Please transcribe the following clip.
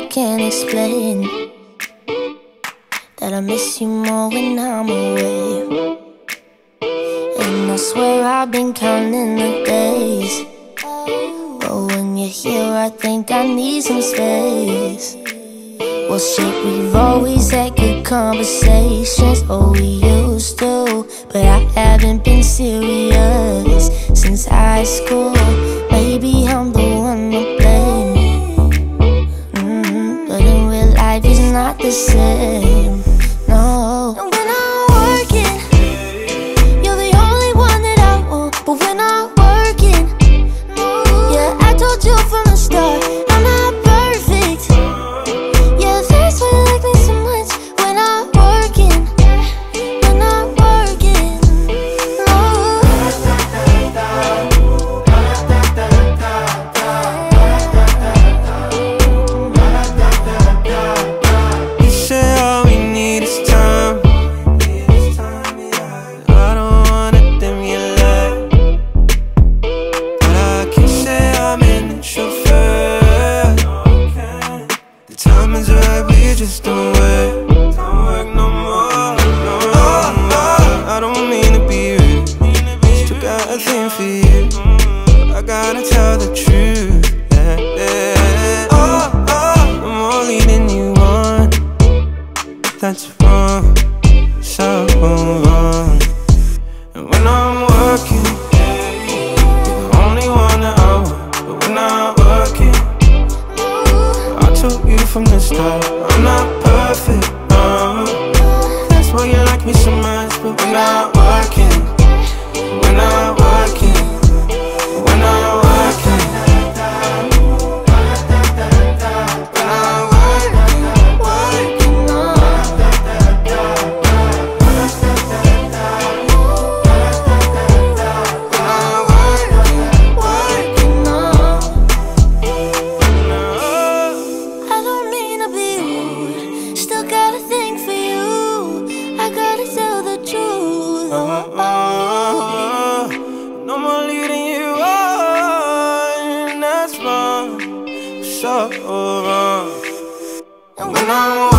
can't explain that I miss you more when I'm away. And I swear I've been counting the days, but when you're here I think I need some space. Well shit, we've always had good conversations, oh we used to, but I haven't been serious since high school. Maybe I'm the one to blame, but in real life it's not the same, no. And when I'm working, you're the only one that I want. But when I'm working, yeah, I told you from the start, I'm not perfect. Yeah, that's why you like me so much. When I'm working, when I'm working, You say all we need is time. I don't wanna dim your light, but I can say I'm in the chauffeur. The time is right, we just don't work no more, no. I don't mean to be rude, still got a thing for you, I gotta tell the truth, yeah. I'm only leading you on, that's wrong, so wrong. And when I'm working, you're the only one that I want. But when I'm working, I told you from the start, I'm not perfect, no. That's why you like me so much. But when I'm working, when I'm working, when I'm working, when I'm working, I don't mean to be rude, still got a thing for you, I gotta tell the truth. no more leading you on, that's wrong, so wrong. And when I'm